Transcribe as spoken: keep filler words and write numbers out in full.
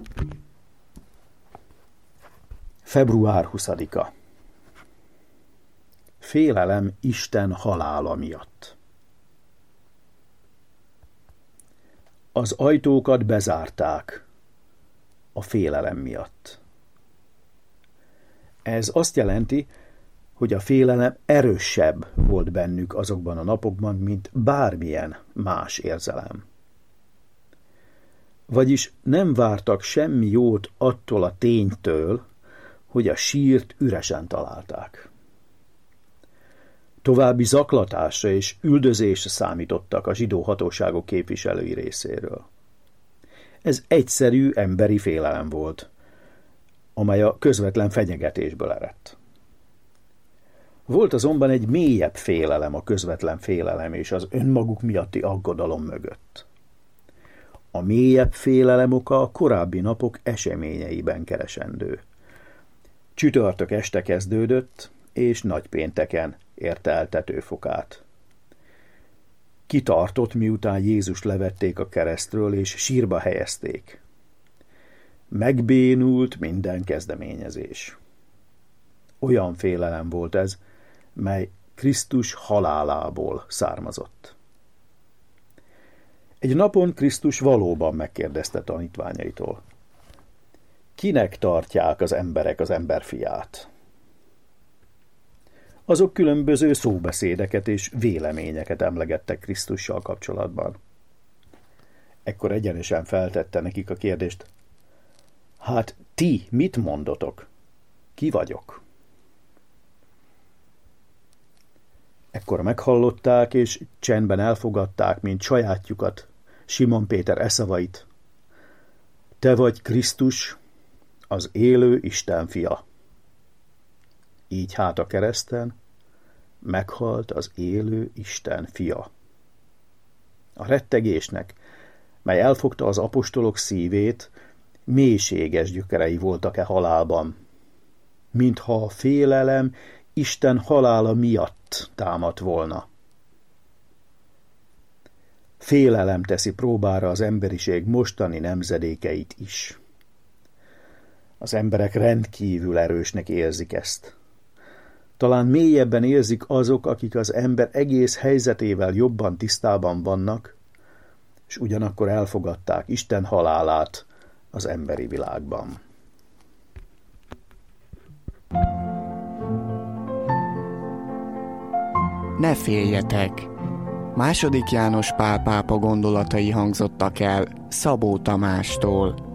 február huszadika. Félelem Isten halála miatt. Az ajtókat bezárták a félelem miatt. Ez azt jelenti, hogy a félelem erősebb volt bennük azokban a napokban, mint bármilyen más érzelem. Vagyis nem vártak semmi jót attól a ténytől, hogy a sírt üresen találták. További zaklatásra és üldözésre számítottak a zsidó hatóságok képviselői részéről. Ez egyszerű emberi félelem volt, amely a közvetlen fenyegetésből eredt. Volt azonban egy mélyebb félelem a közvetlen félelem és az önmaguk miatti aggodalom mögött. A mélyebb félelem oka a korábbi napok eseményeiben keresendő. Csütörtök este kezdődött, és nagypénteken érte el tetőfokát. Kitartott, miután Jézust levették a keresztről, és sírba helyezték. Megbénult minden kezdeményezés. Olyan félelem volt ez, mely Krisztus halálából származott. Egy napon Krisztus valóban megkérdezte tanítványaitól: kinek tartják az emberek az emberfiát? Azok különböző szóbeszédeket és véleményeket emlegettek Krisztussal kapcsolatban. Ekkor egyenesen feltette nekik a kérdést: hát ti mit mondotok? Ki vagyok? Ekkor meghallották, és csendben elfogadták, mint sajátjukat, Simon Péter e szavait: te vagy Krisztus, az élő Isten fia. Így hát a kereszten meghalt az élő Isten fia. A rettegésnek, mely elfogta az apostolok szívét, mélységes gyökerei voltak e halálban, mintha a félelem Isten halála miatt támadt volna. Félelem teszi próbára az emberiség mostani nemzedékeit is. Az emberek rendkívül erősnek érzik ezt. Talán mélyebben érzik azok, akik az ember egész helyzetével jobban tisztában vannak, és ugyanakkor elfogadták Isten halálát az emberi világban. Ne féljetek! Második János Pál pápa gondolatai hangzottak el Szabó Tamástól.